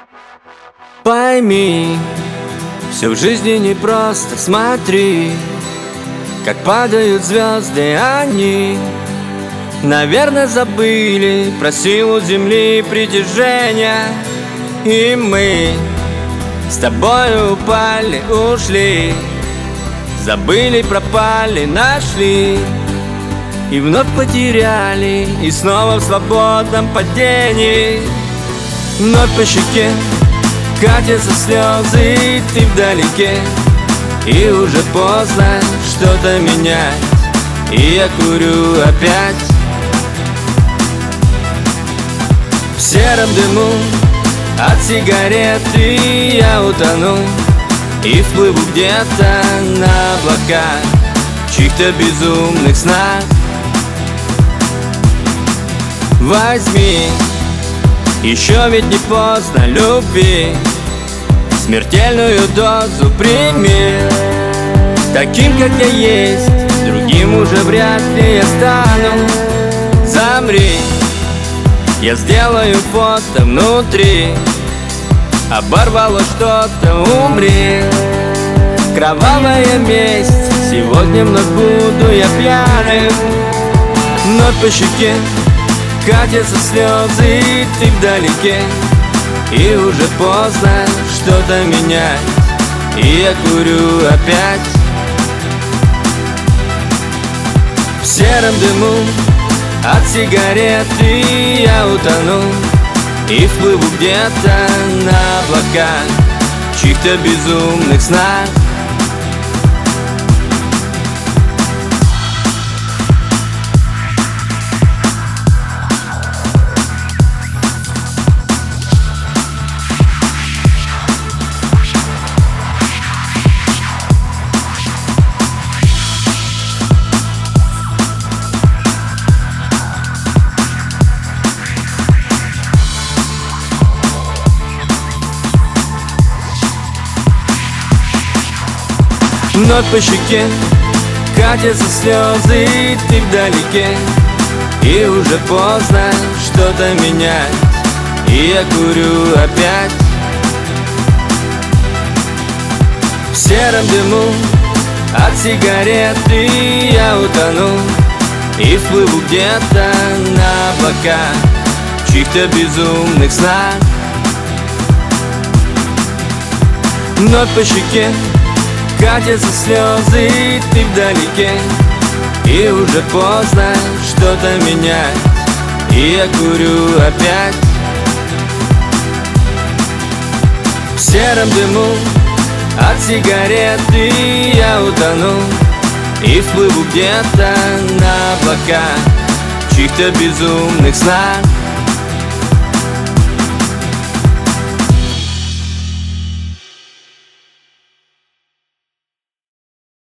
Пойми, все в жизни непросто, смотри, как падают звезды, они, наверное, забыли про силу земли притяжения. И мы с тобой упали, ушли, забыли, пропали, нашли, и вновь потеряли, и снова в свободном падении. Вновь по щеке катятся слезы, и ты вдалеке, и уже поздно что-то менять, и я курю опять. В сером дыму от сигареты я утону и вплыву где-то на облака чьих-то безумных снах. Возьми, еще ведь не поздно, люби, смертельную дозу прими. Таким, как я есть, другим уже вряд ли я стану. Замри, я сделаю фото внутри, оборвало что-то, умри. Кровавая месть, сегодня вновь буду я пьяным. Вновь по щеке катятся слезы, и ты вдалеке, и уже поздно что-то менять, и я курю опять. В сером дыму от сигареты я утону и вплыву где-то на облака чьих-то безумных снах. Вновь по щеке катятся слезы, и ты вдалеке, и уже поздно что-то менять, и я курю опять. В сером дыму от сигареты я утону и вплыву где-то на облака чьих-то безумных снах. Вновь по щеке катятся слезы, и ты вдалеке, и уже поздно что-то менять, и я курю опять. В сером дыму от сигареты я утону и вплыву где-то на облака чьих-то безумных снах.